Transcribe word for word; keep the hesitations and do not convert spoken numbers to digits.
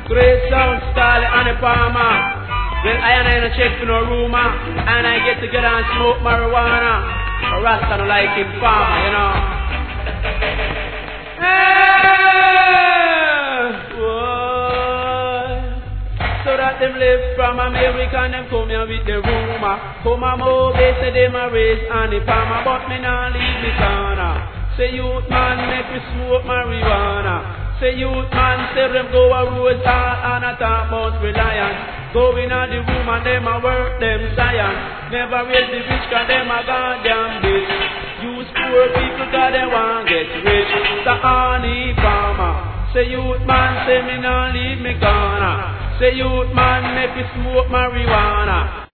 Great sound, Starlet and the Palmer. Well, I and I no check for no rumor, and I get to get and smoke marijuana. A Rasta no like him farmer, you know. Hey, boy. So that them live from America and them come here with the rumor. Come a mo, they say them a race and the Palmer, but me nah leave me corner. Say youth man, make me smoke marijuana. Say youth man, say them go a road hard and a talk about reliance. Go in a the room and them a work them science. Never raise the rich cause them a goddamn bitch. Use poor people cause they want get rich. The honey farmer. Say youth man, say me nah leave me corner. Say youth man, make me smoke marijuana.